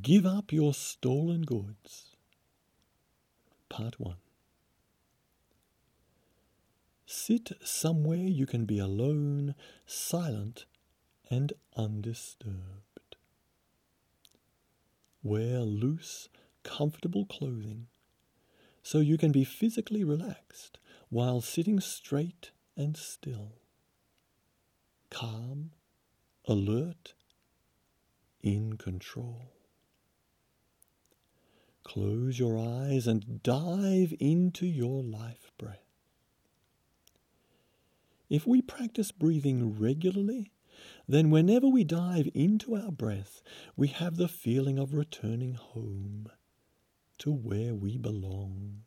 Give up your stolen goods. Part 1. Sit somewhere you can be alone, silent, and undisturbed. Wear loose, comfortable clothing so you can be physically relaxed while sitting straight and still. Calm, alert, in control. Close your eyes and dive into your life breath. If we practice breathing regularly, then whenever we dive into our breath, we have the feeling of returning home to where we belong.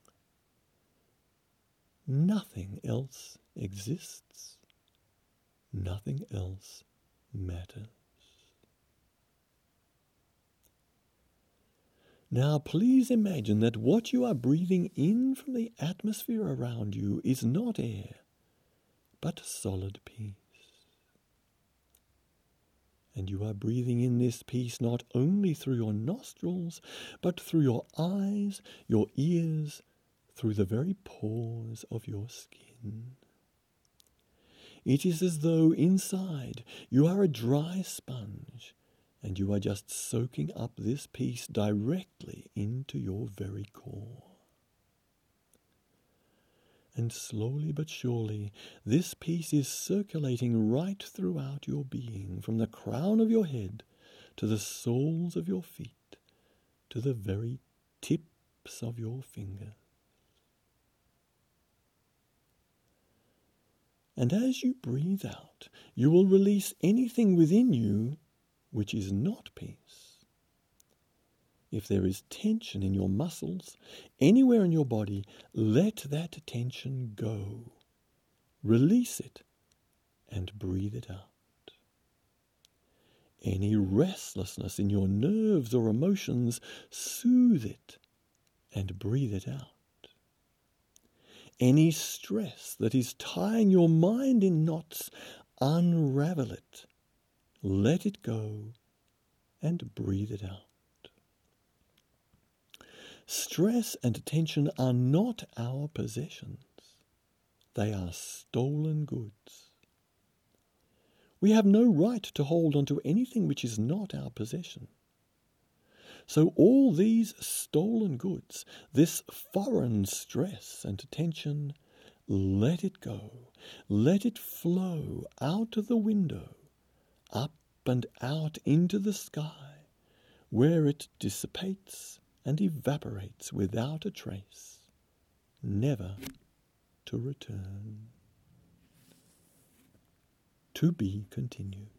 Nothing else exists. Nothing else matters. Now please imagine that what you are breathing in from the atmosphere around you is not air, but solid peace. And you are breathing in this peace not only through your nostrils, but through your eyes, your ears, through the very pores of your skin. It is as though inside you are a dry sponge, and you are just soaking up this peace directly into your very core. And slowly but surely, this peace is circulating right throughout your being, from the crown of your head to the soles of your feet, to the very tips of your fingers. And as you breathe out, you will release anything within you which is not peace. If there is tension in your muscles, anywhere in your body, let that tension go. Release it and breathe it out. Any restlessness in your nerves or emotions, soothe it and breathe it out. Any stress that is tying your mind in knots, unravel it. Let it go and breathe it out. Stress and tension are not our possessions. They are stolen goods. We have no right to hold on to anything which is not our possession. So all these stolen goods, this foreign stress and tension, let it go. Let it flow out of the window, up and out into the sky, where it dissipates and evaporates without a trace, never to return. To be continued.